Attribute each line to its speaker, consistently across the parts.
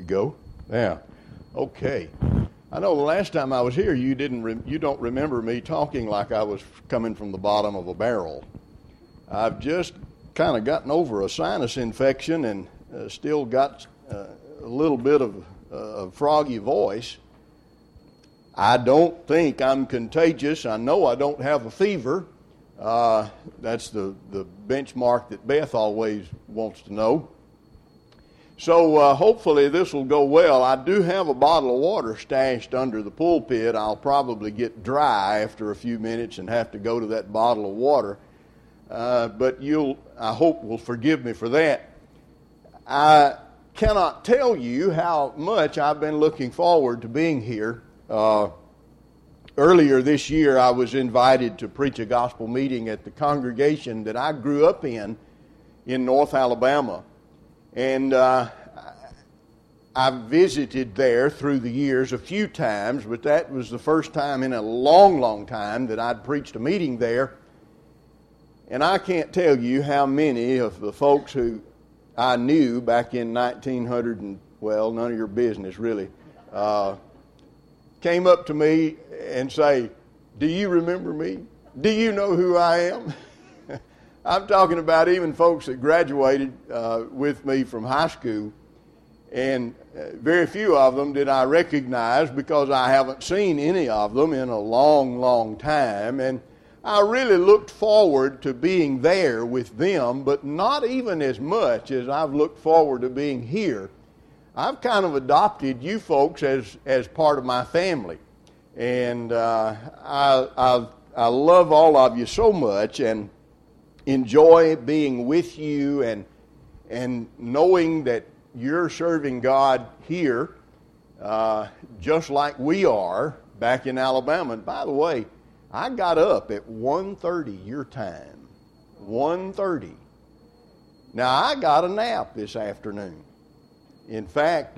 Speaker 1: to go? Yeah. Okay. I know the last time I was here, you don't remember me talking like I was coming from the bottom of a barrel. I've just kind of gotten over a sinus infection and still got a little bit of a froggy voice. I don't think I'm contagious. I know I don't have a fever. That's the benchmark that Beth always wants to know. So hopefully this will go well. I do have a bottle of water stashed under the pulpit. I'll probably get dry after a few minutes and have to go to that bottle of water. But I hope will forgive me for that. I cannot tell you how much I've been looking forward to being here. Earlier this year, I was invited to preach a gospel meeting at the congregation that I grew up in North Alabama. And I've visited there through the years a few times, but that was the first time in a long, long time that I'd preached a meeting there. And I can't tell you how many of the folks who I knew back in 1900, and well, none of your business really, came up to me and say, "Do you remember me? Do you know who I am?" I'm talking about even folks that graduated with me from high school, and very few of them did I recognize because I haven't seen any of them in a long, long time, and I really looked forward to being there with them, but not even as much as I've looked forward to being here. I've kind of adopted you folks as part of my family, and I love all of you so much, and enjoy being with you and knowing that you're serving God here just like we are back in Alabama. And by the way, I got up at 1:30 your time. 1:30. Now, I got a nap this afternoon. In fact,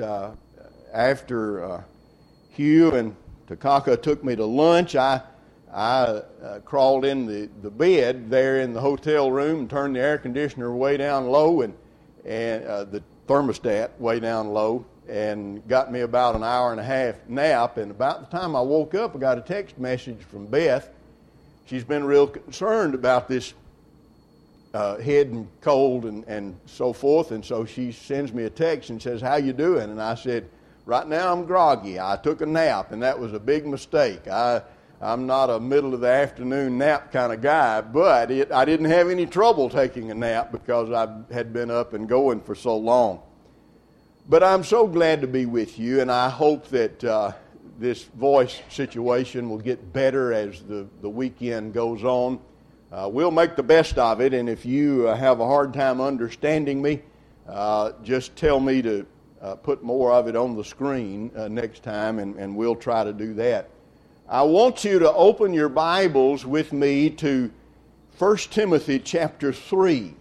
Speaker 1: after Hugh and Takaka took me to lunch, I crawled in the bed there in the hotel room and turned the air conditioner way down low and the thermostat way down low, and got me about an hour and a half nap. And about the time I woke up, I got a text message from Beth. She's been real concerned about this head and cold and so forth, and so she sends me a text and says, "How you doing?" And I said, "Right now I'm groggy. I took a nap, and that was a big mistake. I'm not a middle of the afternoon nap kind of guy, but I didn't have any trouble taking a nap because I had been up and going for so long." But I'm so glad to be with you, and I hope that this voice situation will get better as the weekend goes on. We'll make the best of it, and if you have a hard time understanding me, just tell me to put more of it on the screen next time, and we'll try to do that. I want you to open your Bibles with me to 1 Timothy chapter 3.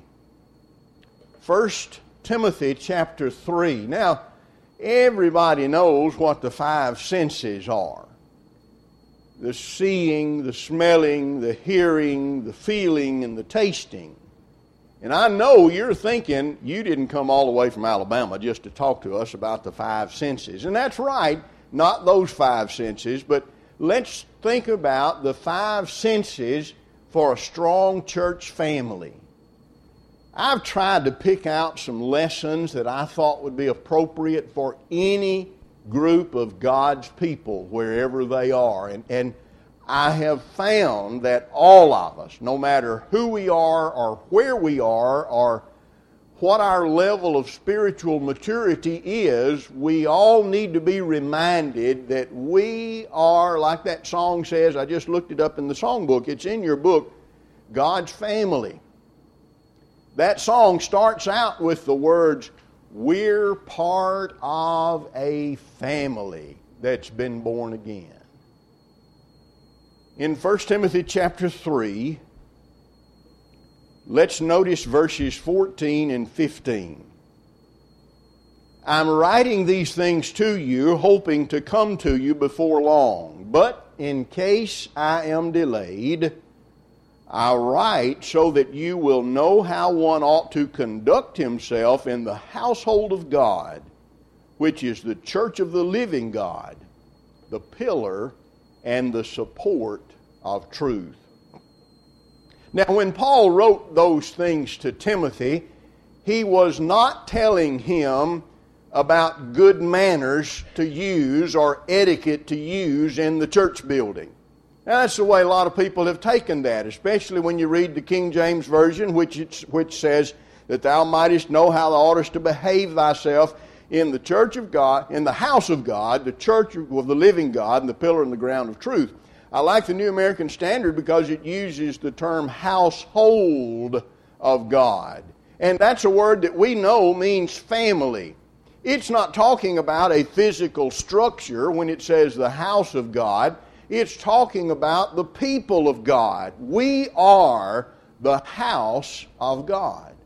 Speaker 1: 1 Timothy chapter 3. Now, everybody knows what the five senses are. The seeing, the smelling, the hearing, the feeling, and the tasting. And I know you're thinking you didn't come all the way from Alabama just to talk to us about the five senses. And that's right, not those five senses, but let's think about the five senses for a strong church family. I've tried to pick out some lessons that I thought would be appropriate for any group of God's people wherever they are. And I have found that all of us, no matter who we are or where we are or what our level of spiritual maturity is, we all need to be reminded that we are, like that song says, I just looked it up in the songbook, it's in your book, God's family. That song starts out with the words, "We're part of a family that's been born again." In 1 Timothy chapter 3, let's notice verses 14 and 15. "I'm writing these things to you, hoping to come to you before long. But in case I am delayed, I write so that you will know how one ought to conduct himself in the household of God, which is the church of the living God, the pillar and the support of truth. Now, when Paul wrote those things to Timothy, he was not telling him about good manners to use or etiquette to use in the church building. Now, that's the way a lot of people have taken that, especially when you read the King James Version, which says that thou mightest know how thou oughtest to behave thyself in the church of God, in the house of God, the church of the living God, and the pillar and the ground of truth. I like the New American Standard because it uses the term household of God. And that's a word that we know means family. It's not talking about a physical structure when it says the house of God. It's talking about the people of God. We are the house of God.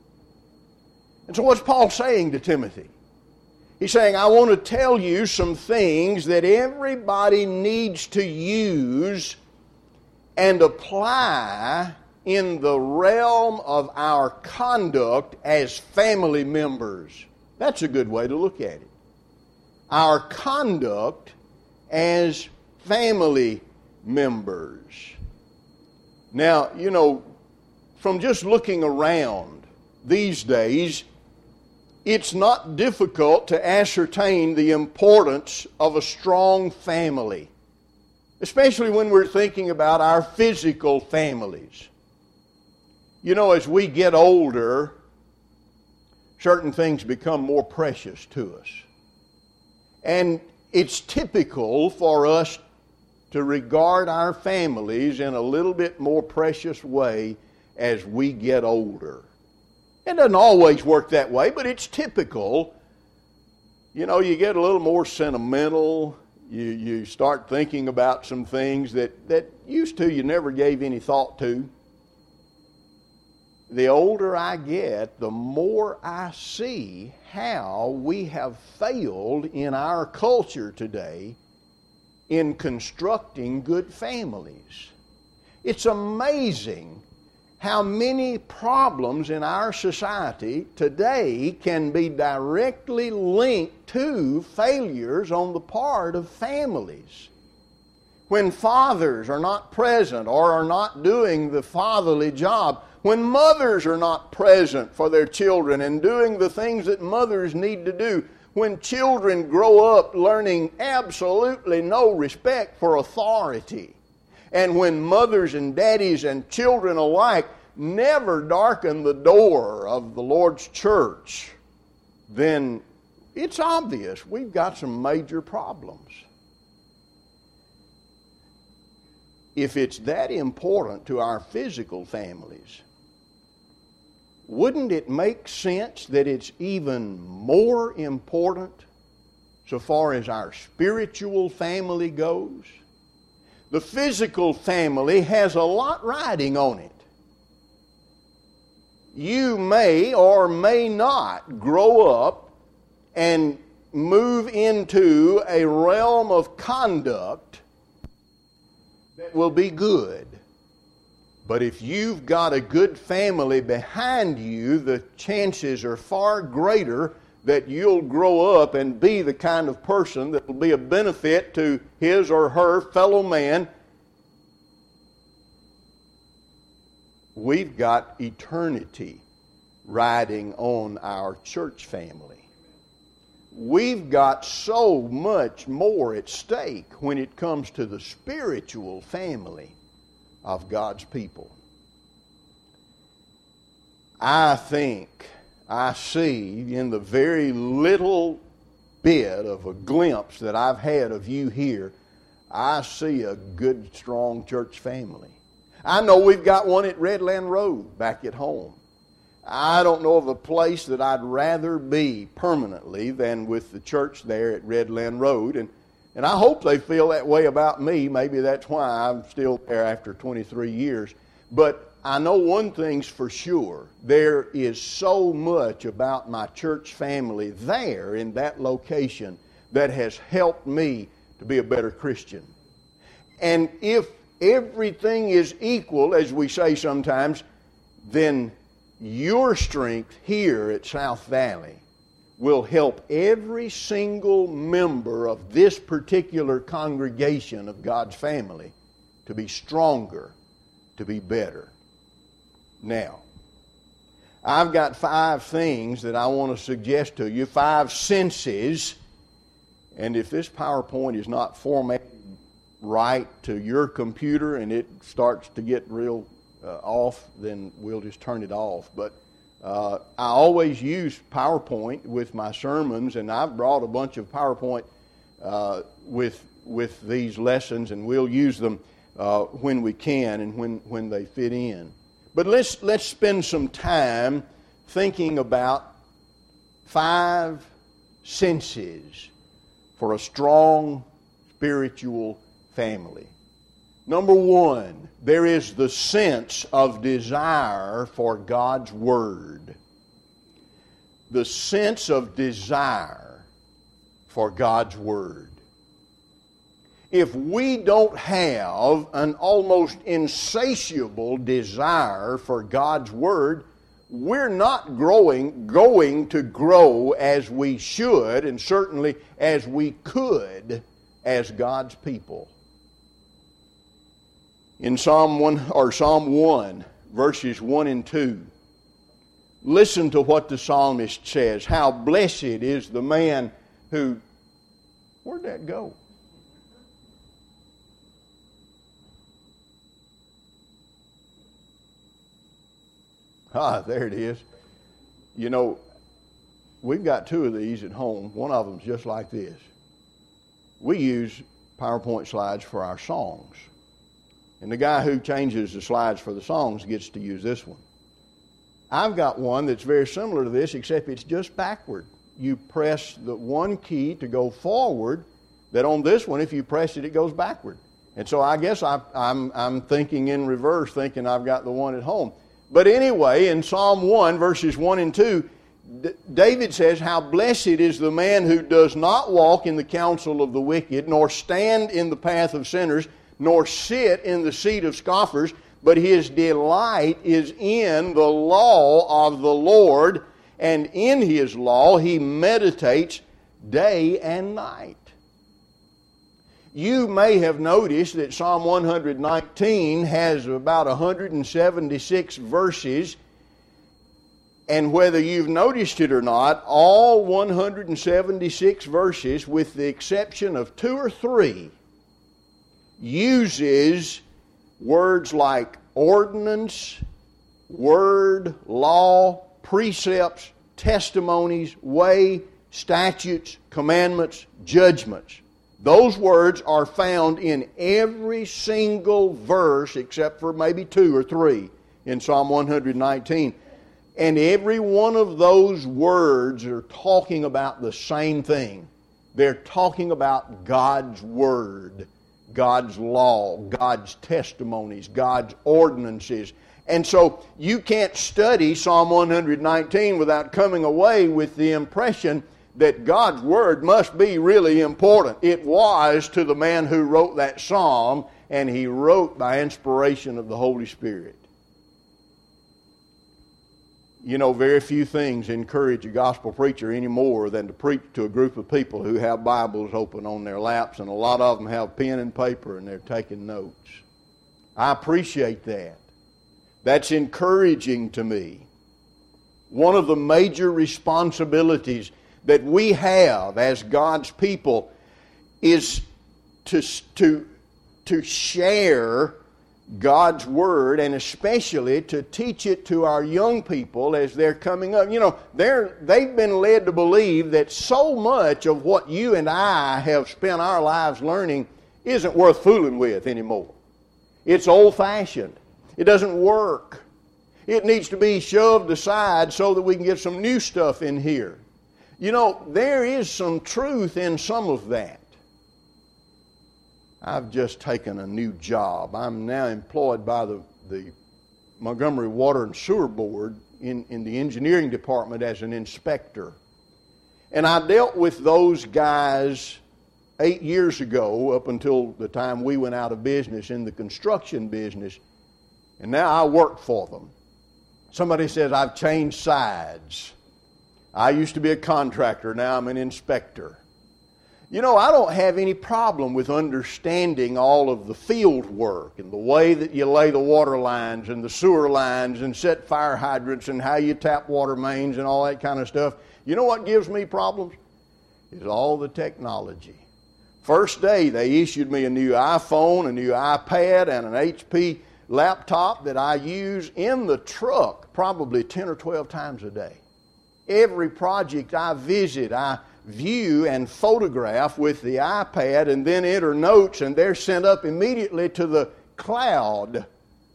Speaker 1: And so what's Paul saying to Timothy? He's saying, I want to tell you some things that everybody needs to use and apply in the realm of our conduct as family members. That's a good way to look at it. Our conduct as family members. Now, from just looking around these days, it's not difficult to ascertain the importance of a strong family, especially when we're thinking about our physical families. As we get older, certain things become more precious to us. And it's typical for us to regard our families in a little bit more precious way as we get older. It doesn't always work that way, but it's typical. You get a little more sentimental. You start thinking about some things that used to you never gave any thought to. The older I get, the more I see how we have failed in our culture today in constructing good families. It's amazing how many problems in our society today can be directly linked to failures on the part of families. When fathers are not present or are not doing the fatherly job, when mothers are not present for their children and doing the things that mothers need to do, when children grow up learning absolutely no respect for authority, and when mothers and daddies and children alike never darken the door of the Lord's church, then it's obvious we've got some major problems. If it's that important to our physical families, wouldn't it make sense that it's even more important so far as our spiritual family goes? The physical family has a lot riding on it. You may or may not grow up and move into a realm of conduct that will be good. But if you've got a good family behind you, the chances are far greater that you'll grow up and be the kind of person that will be a benefit to his or her fellow man. We've got eternity riding on our church family. We've got so much more at stake when it comes to the spiritual family of God's people. I think I see in the very little bit of a glimpse that I've had of you here, I see a good, strong church family. I know we've got one at Redland Road back at home. I don't know of a place that I'd rather be permanently than with the church there at Redland Road. And I hope they feel that way about me. Maybe that's why I'm still there after 23 years. But I know one thing's for sure. There is so much about my church family there in that location that has helped me to be a better Christian. And if everything is equal, as we say sometimes, then your strength here at South Valley will help every single member of this particular congregation of God's family to be stronger, to be better. Now, I've got 5 things that I want to suggest to you, 5 senses, and if this PowerPoint is not formatted right to your computer and it starts to get real off, then we'll just turn it off. But I always use PowerPoint with my sermons, and I've brought a bunch of PowerPoint with these lessons, and we'll use them when we can and when they fit in. But let's spend some time thinking about 5 senses for a strong spiritual family. Number 1, there is the sense of desire for God's Word. The sense of desire for God's Word. If we don't have an almost insatiable desire for God's Word, we're not going to grow as we should, and certainly as we could as God's people. In Psalm 1, verses 1 and 2, listen to what the psalmist says. How blessed is the man who... Where'd that go? There it is. You know, we've got 2 of these at home. One of them's just like this. We use PowerPoint slides for our songs. And the guy who changes the slides for the songs gets to use this one. I've got one that's very similar to this, except it's just backward. You press the one key to go forward, that on this one, if you press it, it goes backward. And so I guess I'm thinking in reverse, thinking I've got the one at home. But anyway, in Psalm 1, verses 1 and 2, David says, how blessed is the man who does not walk in the counsel of the wicked, nor stand in the path of sinners, nor sit in the seat of scoffers, but his delight is in the law of the Lord, and in his law he meditates day and night. You may have noticed that Psalm 119 has about 176 verses, and whether you've noticed it or not, all 176 verses, with the exception of 2 or 3, uses words like ordinance, word, law, precepts, testimonies, way, statutes, commandments, judgments. Those words are found in every single verse except for maybe 2 or 3 in Psalm 119. And every one of those words are talking about the same thing. They're talking about God's Word, God's law, God's testimonies, God's ordinances. And so you can't study Psalm 119 without coming away with the impression that God's Word must be really important. It was to the man who wrote that psalm, and he wrote by inspiration of the Holy Spirit. You know, very few things encourage a gospel preacher any more than to preach to a group of people who have Bibles open on their laps, and a lot of them have pen and paper and they're taking notes. I appreciate that. That's encouraging to me. One of the major responsibilities that we have as God's people is to share God's Word, and especially to teach it to our young people as they're coming up. You know, they've been led to believe that so much of what you and I have spent our lives learning isn't worth fooling with anymore. It's old-fashioned. It doesn't work. It needs to be shoved aside so that we can get some new stuff in here. You know, there is some truth in some of that. I've just taken a new job. I'm now employed by the Montgomery Water and Sewer Board in the engineering department as an inspector. And I dealt with those guys 8 years ago, up until the time we went out of business in the construction business. And now I work for them. Somebody says I've changed sides. I used to be a contractor. Now I'm an inspector. You know, I don't have any problem with understanding all of the field work and the way that you lay the water lines and the sewer lines and set fire hydrants and how you tap water mains and all that kind of stuff. You know what gives me problems? Is all the technology. First day, they issued me a new iPhone, a new iPad, and an HP laptop that I use in the truck probably 10 or 12 times a day. Every project I visit, I view and photograph with the iPad and then enter notes, and they're sent up immediately to the cloud.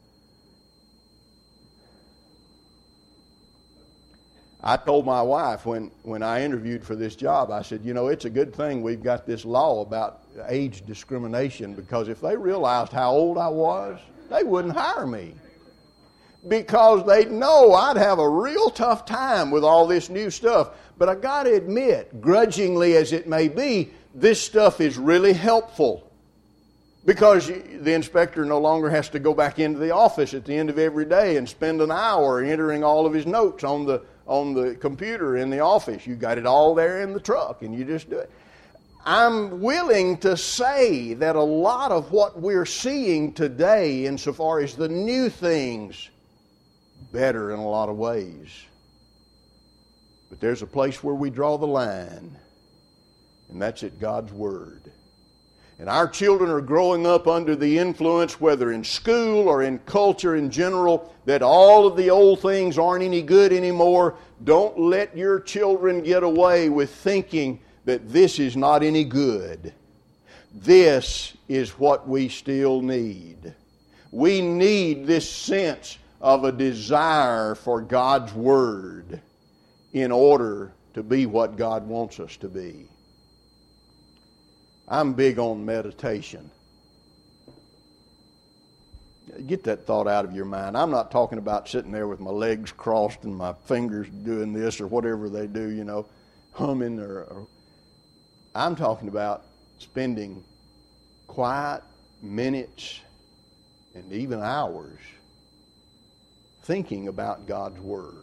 Speaker 1: I told my wife when I interviewed for this job, I said, you know, it's a good thing we've got this law about age discrimination, because if they realized how old I was, they wouldn't hire me. Because they'd know I'd have a real tough time with all this new stuff. But I got to admit, grudgingly as it may be, this stuff is really helpful. Because the inspector no longer has to go back into the office at the end of every day and spend an hour entering all of his notes on the computer in the office. You got it all there in the truck, and you just do it. I'm willing to say that a lot of what we're seeing today, insofar as the new things, better in a lot of ways. But there's a place where we draw the line, and that's at God's Word. And our children are growing up under the influence, whether in school or in culture in general, that all of the old things aren't any good anymore. Don't let your children get away with thinking that this is not any good. This is what we still need. We need this sense of a desire for God's Word in order to be what God wants us to be. I'm big on meditation. Get that thought out of your mind. I'm not talking about sitting there with my legs crossed and my fingers doing this or whatever they do, you know, humming or I'm talking about spending quiet minutes and even hours thinking about God's Word.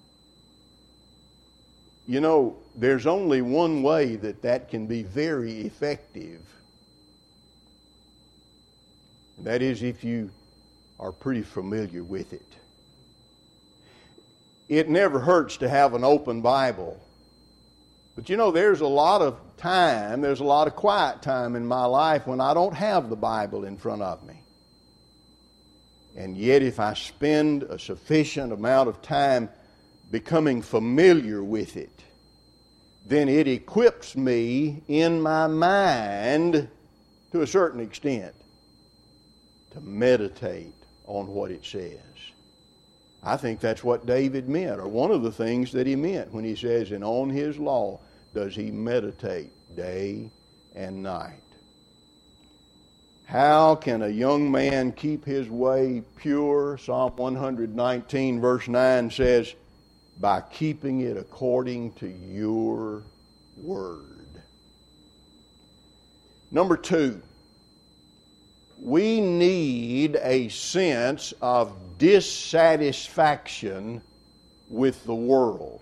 Speaker 1: You know, there's only one way that can be very effective. And that is if you are pretty familiar with it. It never hurts to have an open Bible. But you know, there's a lot of time, there's a lot of quiet time in my life when I don't have the Bible in front of me. And yet if I spend a sufficient amount of time becoming familiar with it, then it equips me in my mind to a certain extent to meditate on what it says. I think that's what David meant, or one of the things that he meant when he says, and on his law does he meditate day and night. How can a young man keep his way pure? Psalm 119 verse 9 says, by keeping it according to your word. Number 2, we need a sense of dissatisfaction with the world.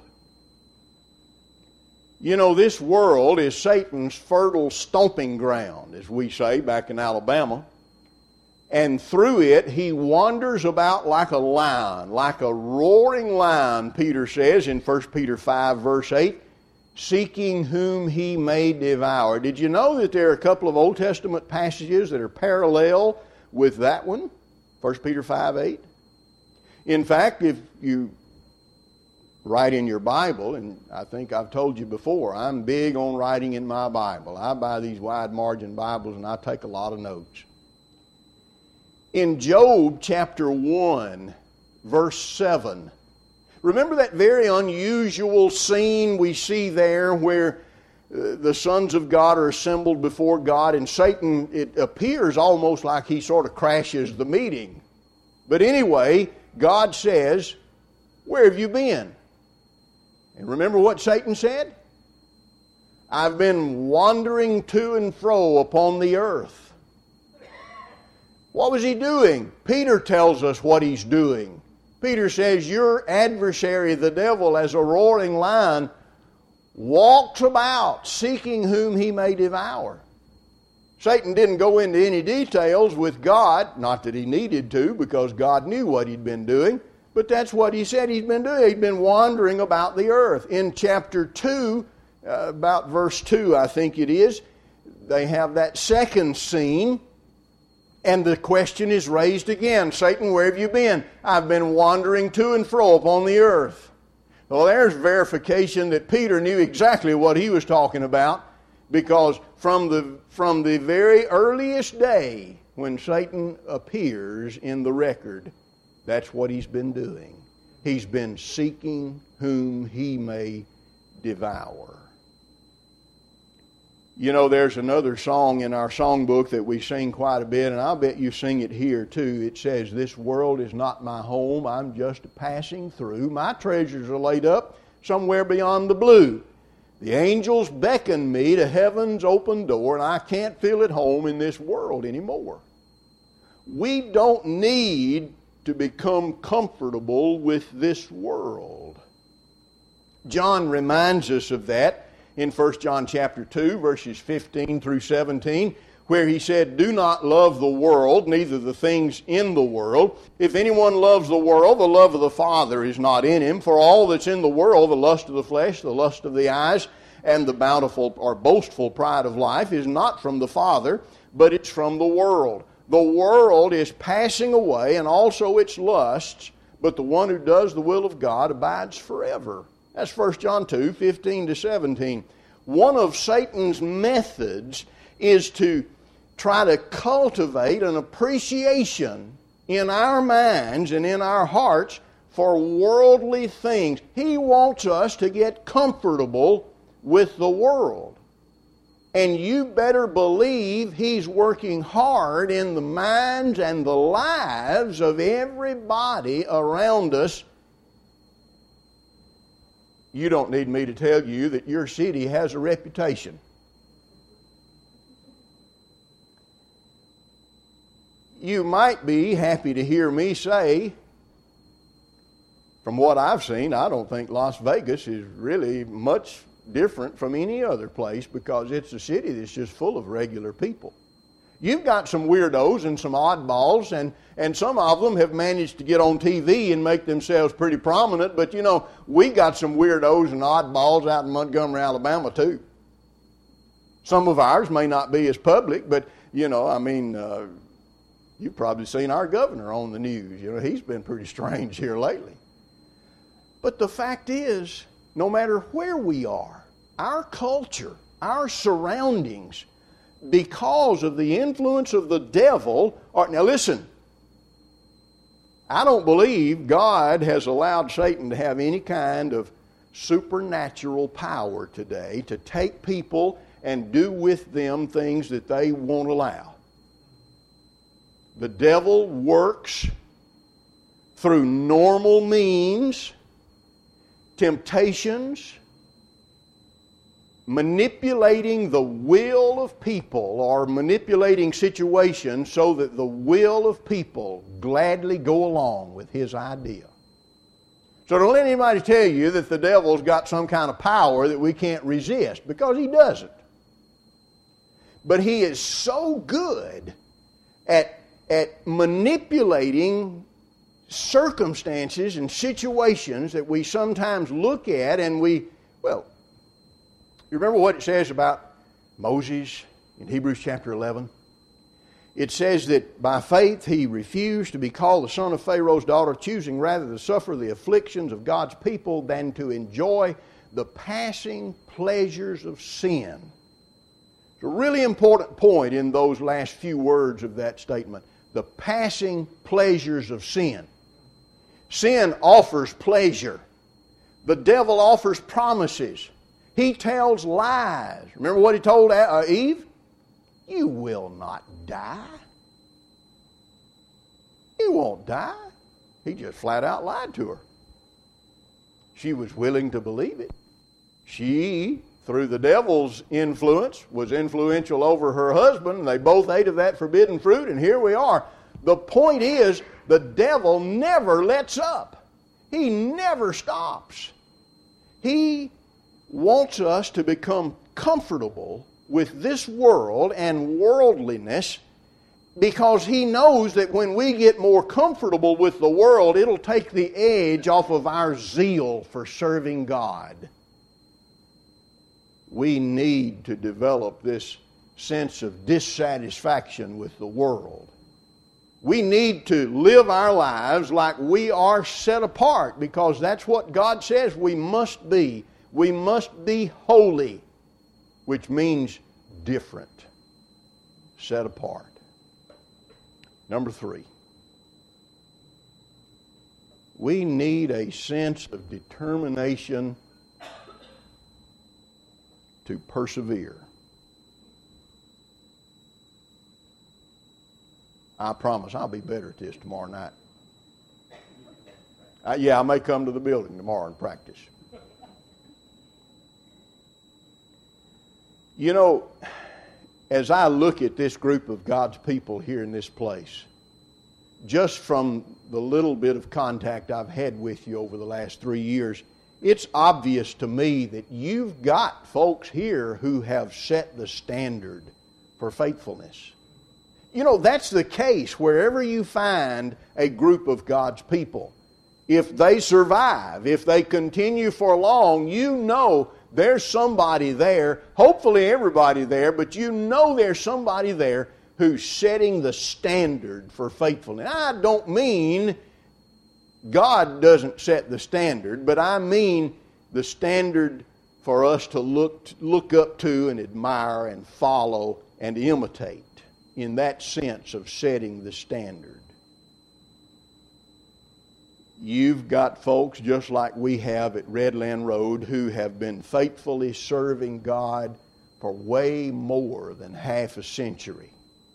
Speaker 1: You know, this world is Satan's fertile stomping ground, as we say back in Alabama. And through it, he wanders about like a lion, like a roaring lion, Peter says in 1 Peter 5, verse 8, seeking whom he may devour. Did you know that there are a couple of Old Testament passages that are parallel with that one? 1 Peter 5, 8. In fact, if you write in your Bible, and I think I've told you before, I'm big on writing in my Bible. I buy these wide margin Bibles and I take a lot of notes. In Job chapter 1, verse 7, remember that very unusual scene we see there where the sons of God are assembled before God, and Satan, it appears almost like he sort of crashes the meeting. But anyway, God says, where have you been? And remember what Satan said? I've been wandering to and fro upon the earth. What was he doing? Peter tells us what he's doing. Peter says, your adversary, the devil, as a roaring lion, walks about seeking whom he may devour. Satan didn't go into any details with God, not that he needed to, because God knew what he'd been doing, but that's what he said he'd been doing. He'd been wandering about the earth. In chapter 2, about verse 2, I think it is, they have that second scene, and the question is raised again. Satan, where have you been? I've been wandering to and fro upon the earth. Well, there's verification that Peter knew exactly what he was talking about, because from the very earliest day when Satan appears in the record, that's what he's been doing. He's been seeking whom he may devour. You know, there's another song in our songbook that we sing quite a bit, and I'll bet you sing it here too. It says, "This world is not my home, I'm just passing through. My treasures are laid up somewhere beyond the blue. The angels beckon me to heaven's open door, and I can't feel at home in this world anymore." We don't need to become comfortable with this world. John reminds us of that in 1 John chapter 2, verses 15 through 17, where he said, "Do not love the world, neither the things in the world. If anyone loves the world, the love of the Father is not in him. For all that's in the world, the lust of the flesh, the lust of the eyes, and the bountiful or boastful pride of life is not from the Father, but it's from the world. The world is passing away, and also its lusts, but the one who does the will of God abides forever." That's 1 John 2, 15 to 17. One of Satan's methods is to try to cultivate an appreciation in our minds and in our hearts for worldly things. He wants us to get comfortable with the world. And you better believe he's working hard in the minds and the lives of everybody around us. You don't need me to tell you that your city has a reputation. You might be happy to hear me say, from what I've seen, I don't think Las Vegas is really much different from any other place, because it's a city that's just full of regular people. You've got some weirdos and some oddballs, and some of them have managed to get on TV and make themselves pretty prominent, but you know, we got some weirdos and oddballs out in Montgomery, Alabama too. Some of ours may not be as public, but you know, I mean, you've probably seen our governor on the news. You know, he's been pretty strange here lately. But the fact is, no matter where we are, our culture, our surroundings, because of the influence of the devil, now listen, I don't believe God has allowed Satan to have any kind of supernatural power today to take people and do with them things that they won't allow. The devil works through normal means, temptations, manipulating the will of people or manipulating situations so that the will of people gladly go along with his idea. So don't let anybody tell you that the devil's got some kind of power that we can't resist, because he doesn't. But he is so good at manipulating circumstances and situations that we sometimes look at and you remember what it says about Moses in Hebrews chapter 11? It says that by faith he refused to be called the son of Pharaoh's daughter, choosing rather to suffer the afflictions of God's people than to enjoy the passing pleasures of sin. It's a really important point in those last few words of that statement. The passing pleasures of sin. Sin offers pleasure. The devil offers promises. He tells lies. Remember what he told Eve? You will not die. You won't die. He just flat out lied to her. She was willing to believe it. She, through the devil's influence, was influential over her husband, and they both ate of that forbidden fruit, and here we are. The point is, the devil never lets up. He never stops. He wants us to become comfortable with this world and worldliness, because He knows that when we get more comfortable with the world, it'll take the edge off of our zeal for serving God. We need to develop this sense of dissatisfaction with the world. We need to live our lives like we are set apart, because that's what God says we must be. We must be holy, which means different, set apart. Number 3, we need a sense of determination to persevere. I promise I'll be better at this tomorrow night. I may come to the building tomorrow and practice. You know, as I look at this group of God's people here in this place, just from the little bit of contact I've had with you over the last 3 years, it's obvious to me that you've got folks here who have set the standard for faithfulness. You know, that's the case wherever you find a group of God's people. If they survive, if they continue for long, you know there's somebody there, hopefully everybody there, but you know there's somebody there who's setting the standard for faithfulness. I don't mean God doesn't set the standard, but I mean the standard for us to look up to and admire and follow and imitate, in that sense of setting the standard. You've got folks just like we have at Redland Road who have been faithfully serving God for way more than half a century.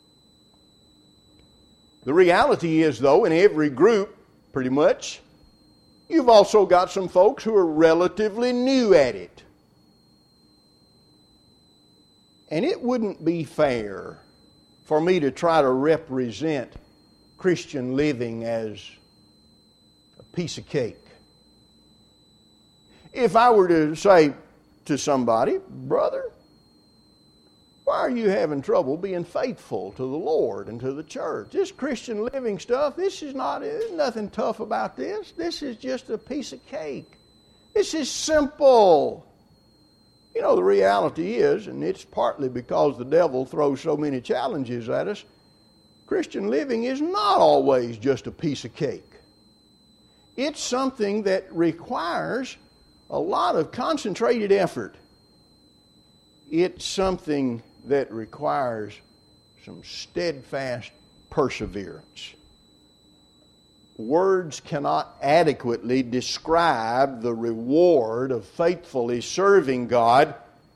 Speaker 1: The reality is, though, in every group, pretty much, you've also got some folks who are relatively new at it. And it wouldn't be fair for me to try to represent Christian living as a piece of cake. If I were to say to somebody, brother, why are you having trouble being faithful to the Lord and to the church? This Christian living stuff, there's nothing tough about this. This is just a piece of cake. This is simple. You know, the reality is, and it's partly because the devil throws so many challenges at us, Christian living is not always just a piece of cake. It's something that requires a lot of concentrated effort. It's something that requires some steadfast perseverance. Words cannot adequately describe the reward of faithfully serving God.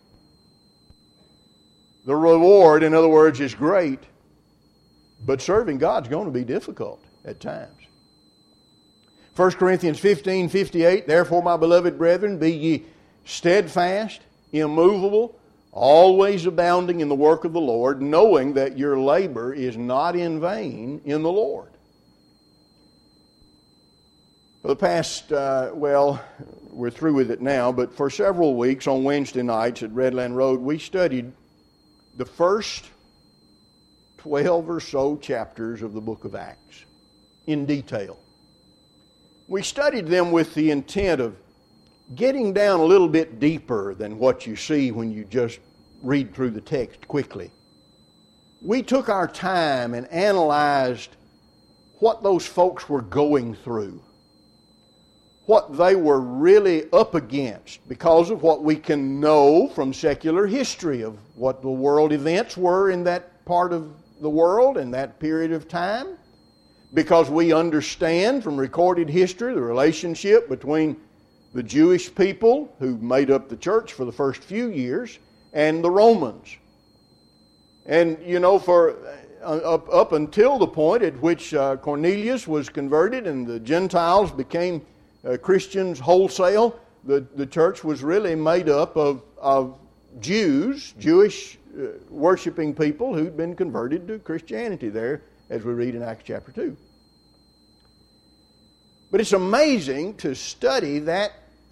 Speaker 1: The reward, in other words, is great, but serving God's going to be difficult at times. 1 Corinthians 15:58, therefore, my beloved brethren, be ye steadfast, immovable, always abounding in the work of the Lord, knowing that your labor is not in vain in the Lord. For the past, we're through with it now, but for several weeks on Wednesday nights at Redland Road, we studied the first 12 or so chapters of the book of Acts in detail. We studied them with the intent of getting down a little bit deeper than what you see when you just read through the text quickly. We took our time and analyzed what those folks were going through, what they were really up against because of what we can know from secular history of what the world events were in that part of the world in that period of time, because we understand from recorded history the relationship between the Jewish people who made up the church for the first few years and the Romans. And, you know, for up until the point at which Cornelius was converted and the Gentiles became Christians wholesale, the church was really made up of Jews, Jewish worshiping people who'd been converted to Christianity there, as we read in Acts chapter 2. But it's amazing to study that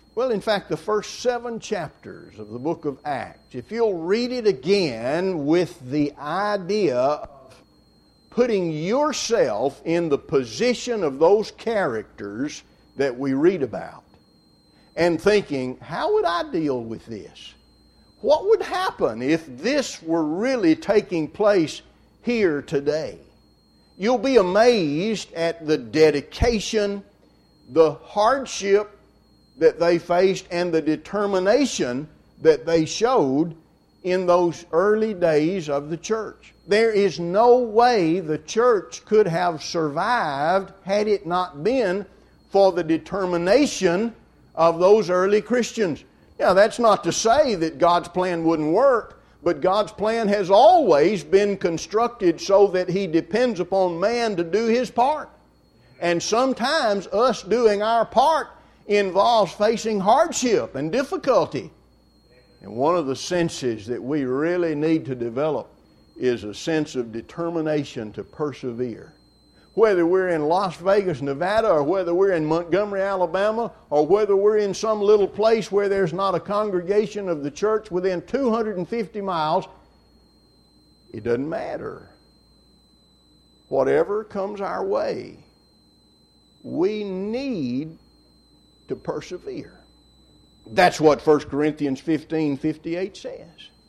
Speaker 1: Well, in fact, the first 7 chapters of the book of Acts, if you'll read it again with the idea of putting yourself in the position of those characters that we read about, and thinking, how would I deal with this? What would happen if this were really taking place here today? You'll be amazed at the dedication, the hardship that they faced, and the determination that they showed in those early days of the church. There is no way the church could have survived had it not been for the determination of those early Christians. Now, that's not to say that God's plan wouldn't work, but God's plan has always been constructed so that He depends upon man to do his part. And sometimes us doing our part involves facing hardship and difficulty. And one of the senses that we really need to develop is a sense of determination to persevere. Whether we're in Las Vegas, Nevada, or whether we're in Montgomery, Alabama, or whether we're in some little place where there's not a congregation of the church within 250 miles, it doesn't matter. Whatever comes our way, we need to persevere. That's what 1 Corinthians 15:58 says.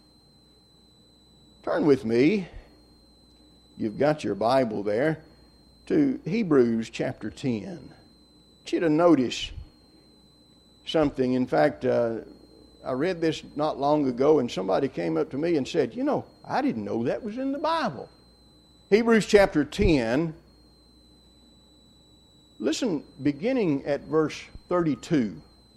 Speaker 1: Turn with me, you've got your Bible there, to Hebrews chapter 10. I want you to notice something. In fact, I read this not long ago, and somebody came up to me and said, you know, I didn't know that was in the Bible. Hebrews chapter 10, listen, beginning at verse 32.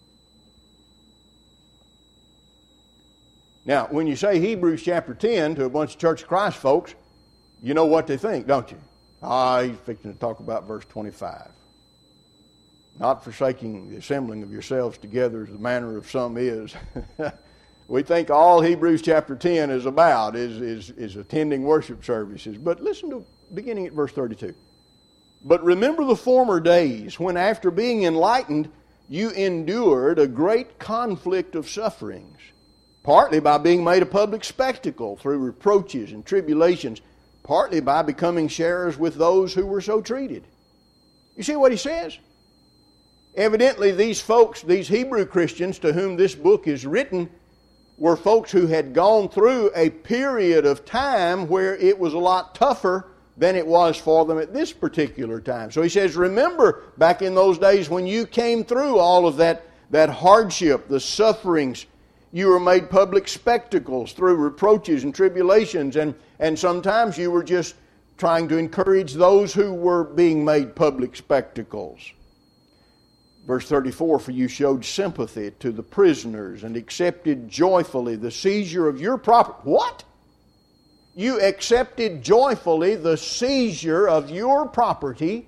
Speaker 1: Now, when you say Hebrews chapter 10 to a bunch of Church of Christ folks, you know what they think, don't you? He's fixing to talk about verse 25. Not forsaking the assembling of yourselves together as the manner of some is. We think all Hebrews chapter 10 is about is attending worship services. But listen to beginning at verse 32. But remember the former days when after being enlightened you endured a great conflict of sufferings, partly by being made a public spectacle through reproaches and tribulations, partly by becoming sharers with those who were so treated. You see what he says? Evidently these folks, these Hebrew Christians to whom this book is written, were folks who had gone through a period of time where it was a lot tougher than it was for them at this particular time. So he says, remember back in those days when you came through all of that hardship, the sufferings, you were made public spectacles through reproaches and tribulations, and sometimes you were just trying to encourage those who were being made public spectacles. Verse 34, for you showed sympathy to the prisoners and accepted joyfully the seizure of your property. What? You accepted joyfully the seizure of your property.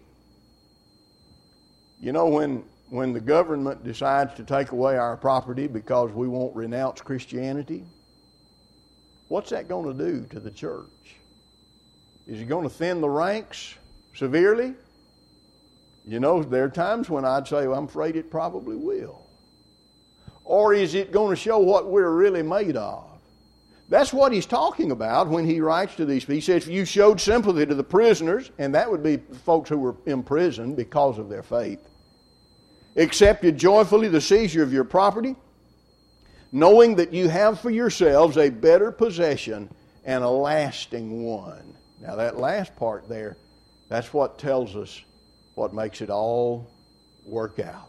Speaker 1: You know, when the government decides to take away our property because we won't renounce Christianity, what's that going to do to the church? Is it going to thin the ranks severely? You know, there are times when I'd say, well, I'm afraid it probably will. Or is it going to show what we're really made of? That's what he's talking about when he writes to these people. He says, you showed sympathy to the prisoners, and that would be folks who were imprisoned because of their faith. Accepted joyfully the seizure of your property, knowing that you have for yourselves a better possession and a lasting one. Now that last part there, that's what tells us what makes it all work out.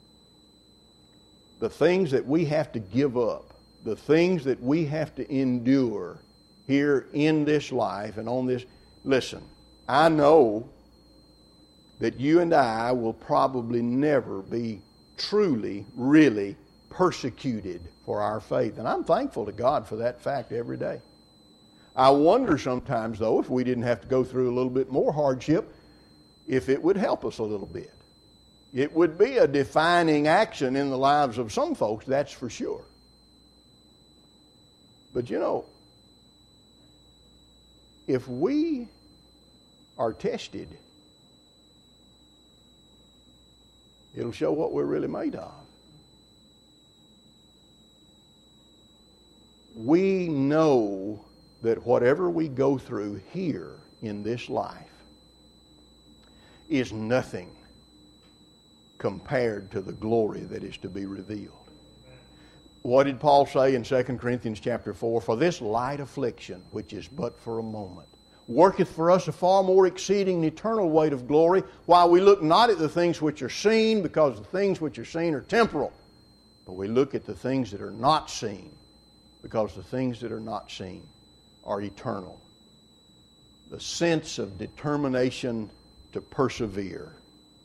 Speaker 1: The things that we have to give up, the things that we have to endure here in this life and on this. Listen, I know that you and I will probably never be truly, really persecuted for our faith. And I'm thankful to God for that fact every day. I wonder sometimes, though, if we didn't have to go through a little bit more hardship, if it would help us a little bit. It would be a defining action in the lives of some folks, that's for sure. But you know, if we are tested, it'll show what we're really made of. we know that whatever we go through here in this life is nothing compared to the glory that is to be revealed. What did Paul say in 2 Corinthians chapter 4? For this light affliction, which is but for a moment, worketh for us a far more exceeding and eternal weight of glory, while we look not at the things which are seen, because the things which are seen are temporal, but we look at the things that are not seen, because the things that are not seen are eternal. The sense of determination to persevere.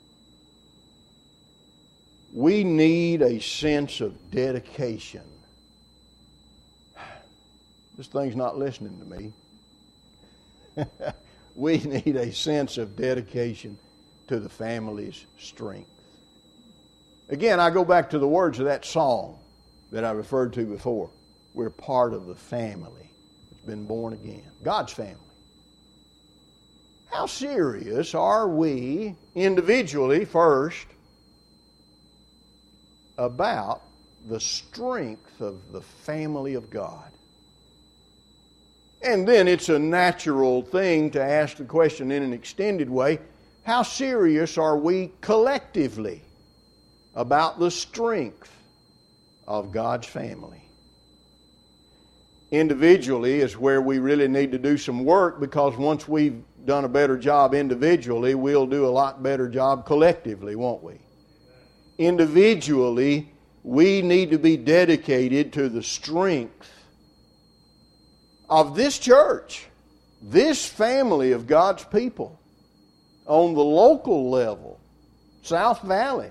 Speaker 1: We need a sense of dedication. This thing's not listening to me. We need a sense of dedication to the family's strength. Again, I go back to the words of that song that I referred to before. We're part of the family that's been born again. God's family. How serious are we individually first about the strength of the family of God? And then it's a natural thing to ask the question in an extended way, how serious are we collectively about the strength of God's family? Individually is where we really need to do some work, because once we've done a better job individually, we'll do a lot better job collectively, won't we? Individually, we need to be dedicated to the strength of this church, this family of God's people, on the local level, South Valley.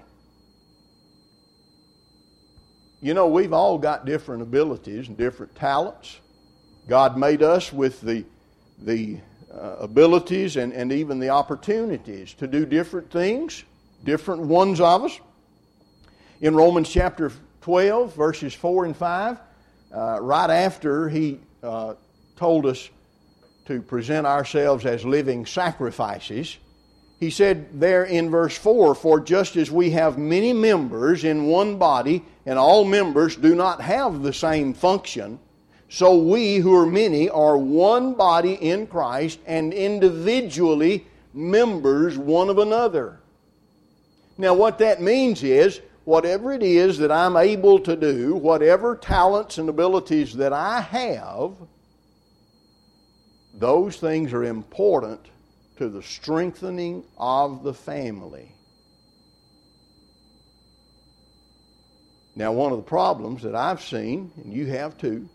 Speaker 1: You know, we've all got different abilities and different talents. God made us with the abilities and even the opportunities to do different things, different ones of us. In Romans chapter 12, verses 4 and 5, right after he told us to present ourselves as living sacrifices, he said there in verse 4, for just as we have many members in one body, and all members do not have the same function, so we who are many are one body in Christ, and individually members one of another. Now what that means is, whatever it is that I'm able to do, whatever talents and abilities that I have, those things are important to the strengthening of the family. Now, one of the problems that I've seen, and you have too,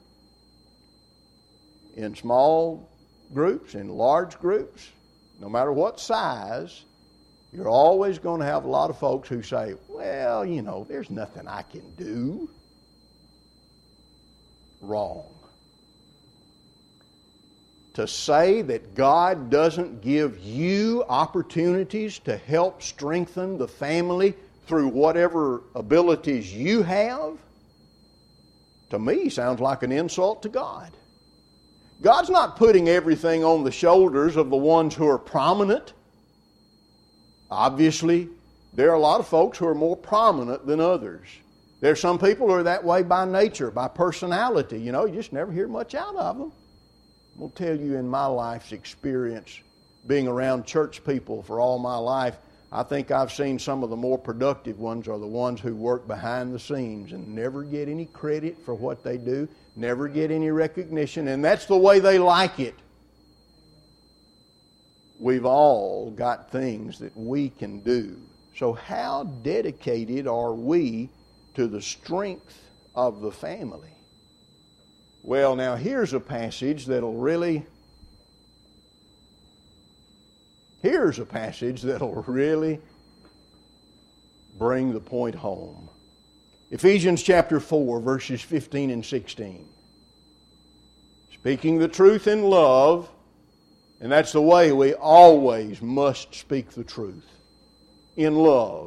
Speaker 1: in small groups, in large groups, no matter what size, you're always going to have a lot of folks who say, well, you know, there's nothing I can do. Wrong. To say that God doesn't give you opportunities to help strengthen the family through whatever abilities you have, to me sounds like an insult to God. God's not putting everything on the shoulders of the ones who are prominent. Obviously, there are a lot of folks who are more prominent than others. There are some people who are that way by nature, by personality. You know, you just never hear much out of them. I'm going to tell you, in my life's experience, being around church people for all my life, I think I've seen some of the more productive ones are the ones who work behind the scenes and never get any credit for what they do, never get any recognition, and that's the way they like it. We've all got things that we can do. So how dedicated are we to the strength of the family? Well, now here's a passage that'll really bring the point home. Ephesians chapter 4, verses 15 and 16. Speaking the truth in love, and that's the way we always must speak the truth, in love.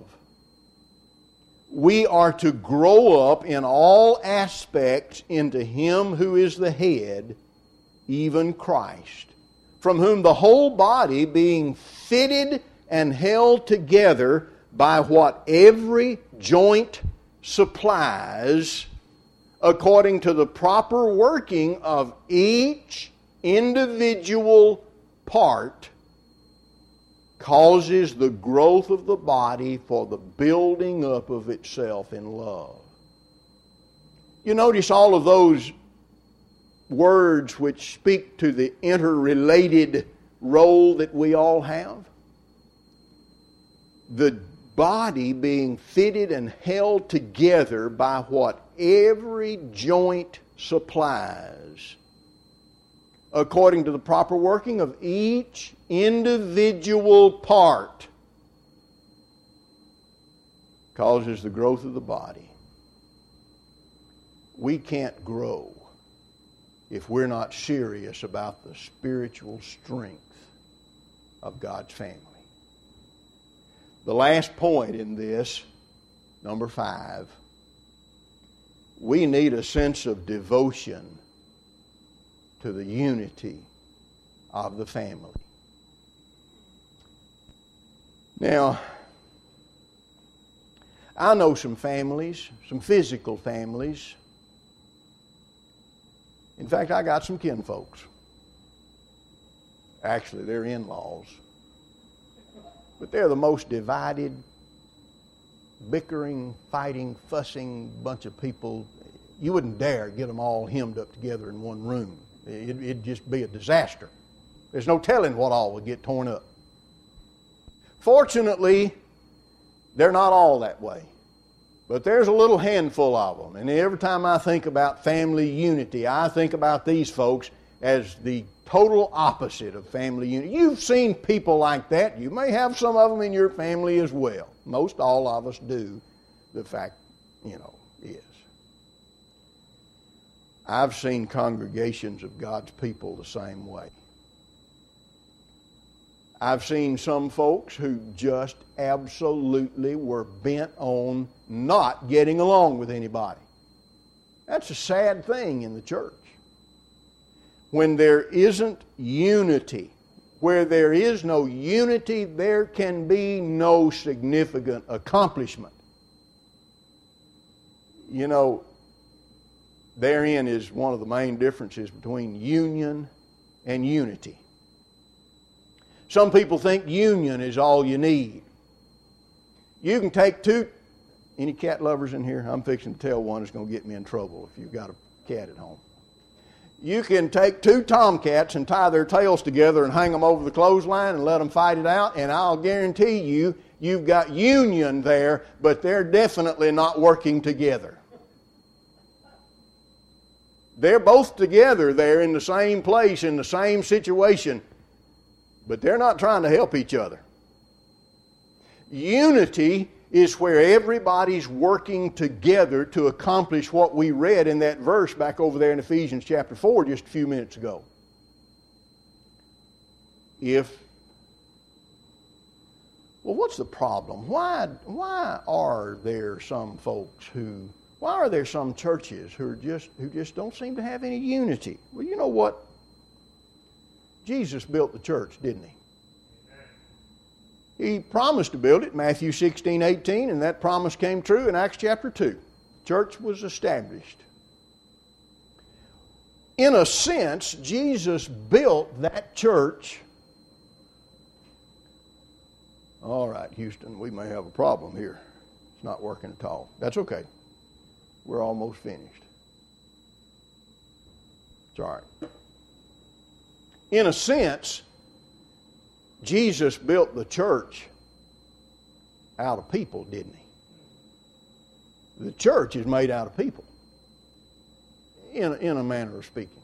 Speaker 1: We are to grow up in all aspects into Him who is the head, even Christ, from whom the whole body, being fitted and held together by what every joint supplies, according to the proper working of each individual part, causes the growth of the body for the building up of itself in love. You notice all of those words which speak to the interrelated role that we all have? The body being fitted and held together by what every joint supplies, according to the proper working of each individual part, causes the growth of the body. We can't grow if we're not serious about the spiritual strength of God's family. The last point in this, number 5, we need a sense of devotion to the unity of the family. Now, I know some families, some physical families. In fact, I got some kinfolks. Actually, they're in-laws. But they're the most divided, bickering, fighting, fussing bunch of people. You wouldn't dare get them all hemmed up together in one room. It'd just be a disaster. There's no telling what all would get torn up. Fortunately, they're not all that way. But there's a little handful of them. And every time I think about family unity, I think about these folks as the total opposite of family unity. You've seen people like that. You may have some of them in your family as well. Most all of us do. The fact, is. I've seen congregations of God's people the same way. I've seen some folks who just absolutely were bent on not getting along with anybody. That's a sad thing in the church. When there isn't unity, where there is no unity, there can be no significant accomplishment. Therein is one of the main differences between union and unity. Some people think union is all you need. You can take two. Any cat lovers in here? I'm fixing to tell one that's going to get me in trouble if you've got a cat at home. You can take two tomcats and tie their tails together and hang them over the clothesline and let them fight it out, and I'll guarantee you've got union there, but they're definitely not working together. They're both together there in the same place, in the same situation, but they're not trying to help each other. Unity is where everybody's working together to accomplish what we read in that verse back over there in Ephesians chapter 4 just a few minutes ago. What's the problem? Why are there some churches who just don't seem to have any unity? Well, you know what? Jesus built the church, didn't he? He promised to build it, Matthew 16:18, and that promise came true in Acts chapter 2. Church was established. In a sense, Jesus built that church. All right, Houston, we may have a problem here. It's not working at all. That's okay. We're almost finished. It's all right. In a sense, Jesus built the church out of people, didn't he? The church is made out of people, in a manner of speaking.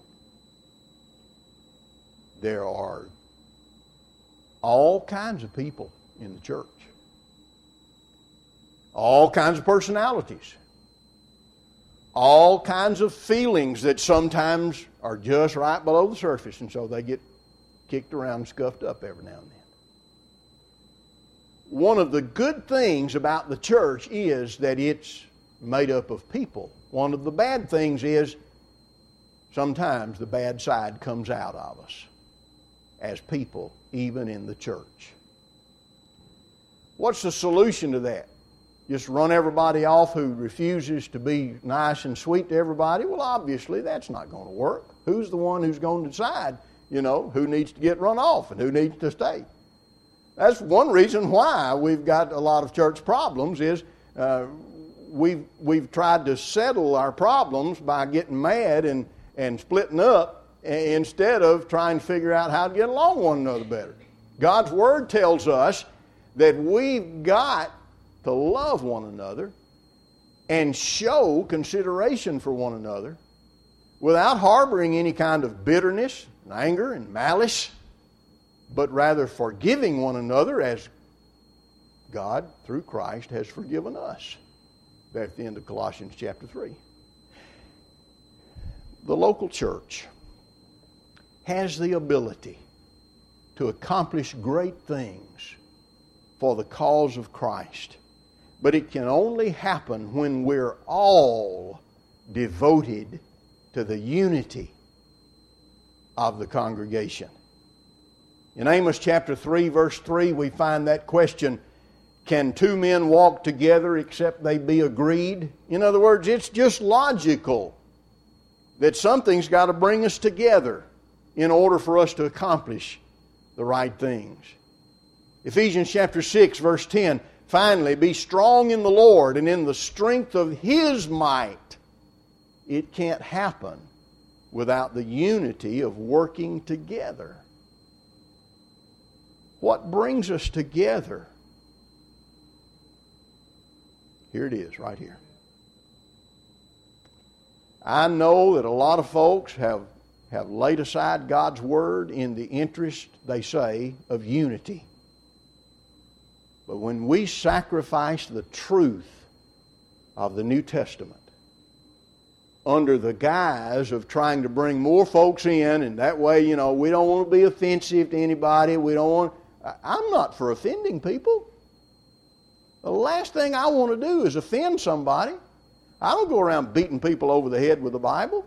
Speaker 1: There are all kinds of people in the church. All kinds of personalities. All kinds of feelings that sometimes are just right below the surface, and so they get kicked around and scuffed up every now and then. One of the good things about the church is that it's made up of people. One of the bad things is sometimes the bad side comes out of us as people, even in the church. What's the solution to that? just run everybody off who refuses to be nice and sweet to everybody? Well, obviously that's not going to work. Who's the one who's going to decide, who needs to get run off and who needs to stay? That's one reason why we've got a lot of church problems is we've tried to settle our problems by getting mad and splitting up instead of trying to figure out how to get along with one another better. God's Word tells us that we've got to love one another and show consideration for one another without harboring any kind of bitterness and anger and malice, but rather forgiving one another as God, through Christ, has forgiven us. Back at the end of Colossians chapter 3. The local church has the ability to accomplish great things for the cause of Christ. But it can only happen when we're all devoted to the unity of the congregation. In Amos chapter 3, verse 3, we find that question, can two men walk together except they be agreed? In other words, it's just logical that something's got to bring us together in order for us to accomplish the right things. Ephesians chapter 6, verse 10, finally, be strong in the Lord and in the strength of His might. It can't happen without the unity of working together. What brings us together? Here it is, right here. I know that a lot of folks have laid aside God's Word in the interest, they say, of unity. But when we sacrifice the truth of the New Testament under the guise of trying to bring more folks in, and that way, we don't want to be offensive to anybody. I'm not for offending people. The last thing I want to do is offend somebody. I don't go around beating people over the head with the Bible.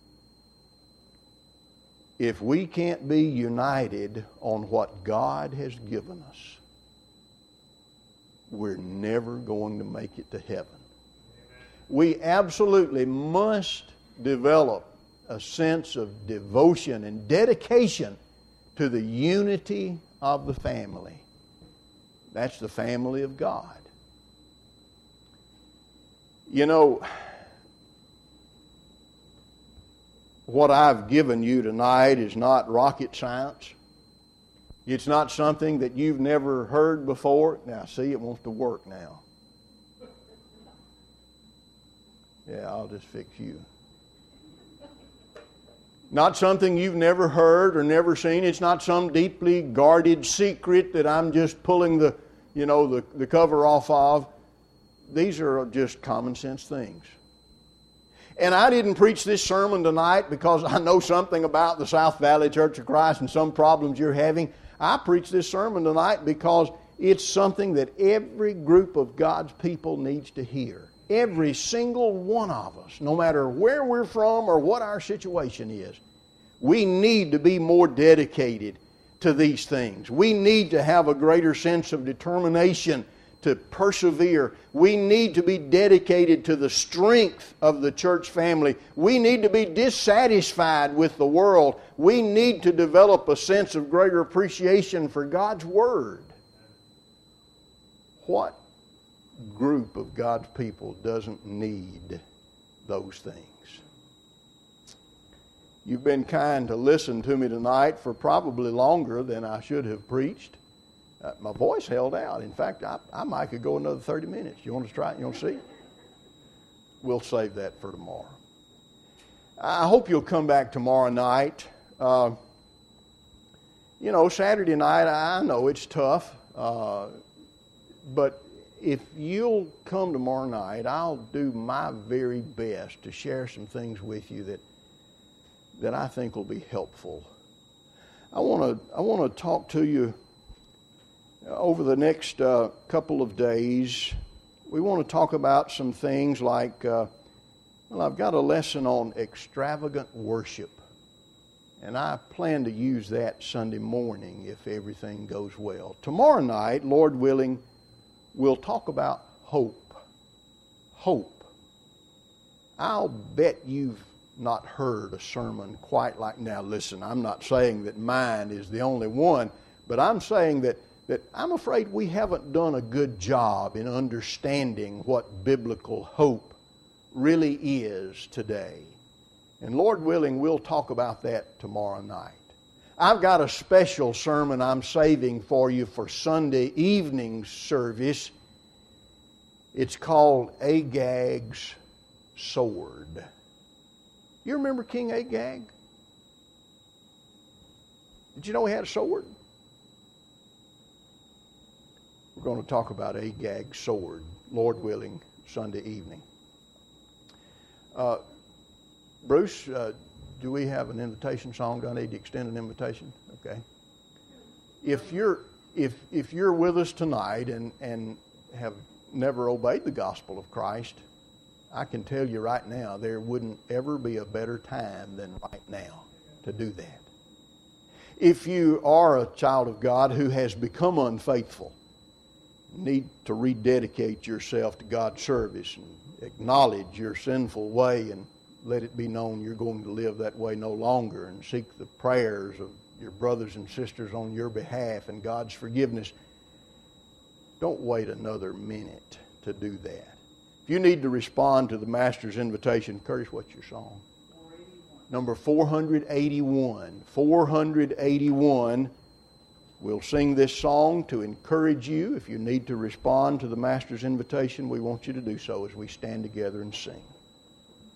Speaker 1: If we can't be united on what God has given us, we're never going to make it to heaven. We absolutely must develop a sense of devotion and dedication to the unity of the family. That's the family of God. What I've given you tonight is not rocket science. It's not something that you've never heard before. Now, see, it wants to work now. Yeah, I'll just fix you. Not something you've never heard or never seen. It's not some deeply guarded secret that I'm just pulling the cover off of. These are just common sense things. And I didn't preach this sermon tonight because I know something about the South Valley Church of Christ and some problems you're having. I preached this sermon tonight because it's something that every group of God's people needs to hear. Every single one of us, no matter where we're from or what our situation is, we need to be more dedicated to these things. We need to have a greater sense of determination to persevere. We need to be dedicated to the strength of the church family. We need to be dissatisfied with the world. We need to develop a sense of greater appreciation for God's Word. What group of God's people doesn't need those things? You've been kind to listen to me tonight for probably longer than I should have preached. My voice held out. In fact, I might could go another 30 minutes. You want to try it? You want to see? We'll save that for tomorrow. I hope you'll come back tomorrow night. Saturday night, I know it's tough. But if you'll come tomorrow night, I'll do my very best to share some things with you that I think will be helpful. I want to talk to you over the next couple of days. We want to talk about some things like, I've got a lesson on extravagant worship. And I plan to use that Sunday morning if everything goes well. Tomorrow night, Lord willing, we'll talk about hope. hope. I'll bet you've not heard a sermon quite like, now listen, I'm not saying that mine is the only one, but I'm saying that I'm afraid we haven't done a good job in understanding what biblical hope really is today. And Lord willing, we'll talk about that tomorrow night. I've got a special sermon I'm saving for you for Sunday evening service. It's called Agag's Sword. You remember King Agag? Did you know he had a sword? We're going to talk about Agag's sword, Lord willing, Sunday evening. Bruce, do we have an invitation song? Do I need to extend an invitation? Okay. If you're with us tonight and have never obeyed the gospel of Christ, I can tell you right now, there wouldn't ever be a better time than right now to do that. If you are a child of God who has become unfaithful, you need to rededicate yourself to God's service and acknowledge your sinful way and let it be known you're going to live that way no longer, and seek the prayers of your brothers and sisters on your behalf and God's forgiveness. Don't wait another minute to do that. If you need to respond to the Master's invitation, Curtis, what's your song? 481. Number 481. 481. We'll sing this song to encourage you. If you need to respond to the Master's invitation, we want you to do so as we stand together and sing.